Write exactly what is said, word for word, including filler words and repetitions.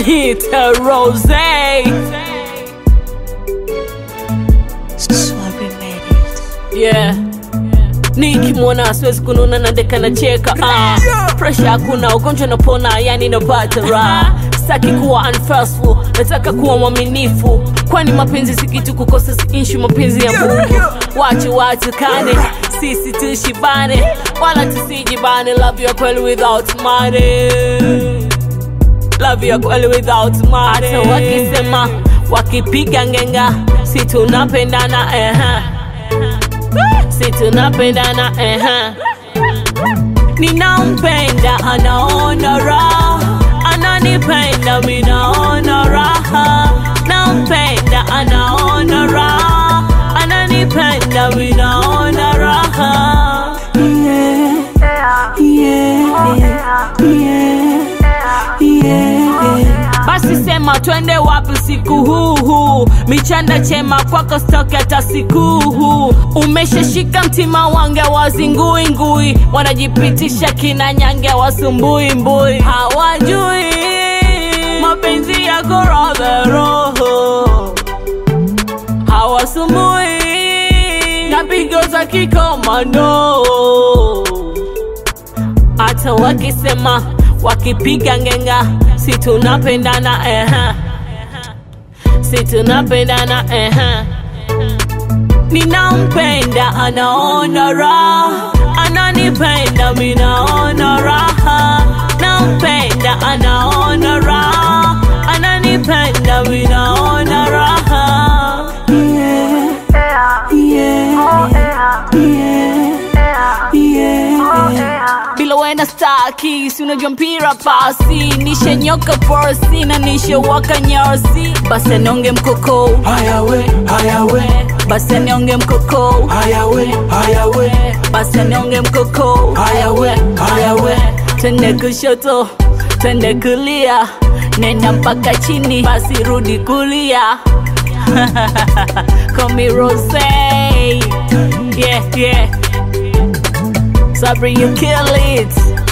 Nita Rose. Swabri made it. Yeah. Nikimwona siwezi kununa na deka na cheka. Ah, pressure hakuna, ugonjwa napona, yani napata raha. Sitaki kuwa unfaithful, nataka kuwa mwaminifu. Kwani mapenzi si kitu kukosa, si issue mapenzi ya Mungu. Wache watu kane, sisi tushibane, wala tusijibane. Love you kweli without money. Love you kweli without money. Hata wakisema, wakipiga ngenga, si tunapendana eh. Si tunapendana eh. Ninampenda anaona raha, ananipenda mimi naona raha. Nampenda anaona raha, ananipenda mimi naona raha. Yeah, yeah, yeah, yeah. Basi sema twende wapi siku huu huu, michanda chema kwako stoke hata siku huu. Umeshashika mtima wange wazingui ngui, wanajipitisha kina nyange wasumbui mbui. Hawajui mapenzi yako radha roho, hawasumbui na pigo za kikomando. Hata wakisema, wakipiga ngenga, si tunapendana eh. Si tunapendana eh. Ninampenda anaona raha, ananipenda mimi naona raha. Nampenda anaona raha, ananipenda mimi naona raha. Yeah, yeah, yeah, yeah. Bila wena staki, si unajua mpira pasi. Nishe nyoka porsi na nishe waka nyarsi. Basi nionge mkoko, haya we, haya we. basi nionge mkoko, Haya we, haya we. basi nionge mkoko. Haya we, haya we. Twende kushoto, twende kulia, nenda mpaka chini, basi rudi kulia. Call me Rose. Yeah, yeah. Swabri, you kill it.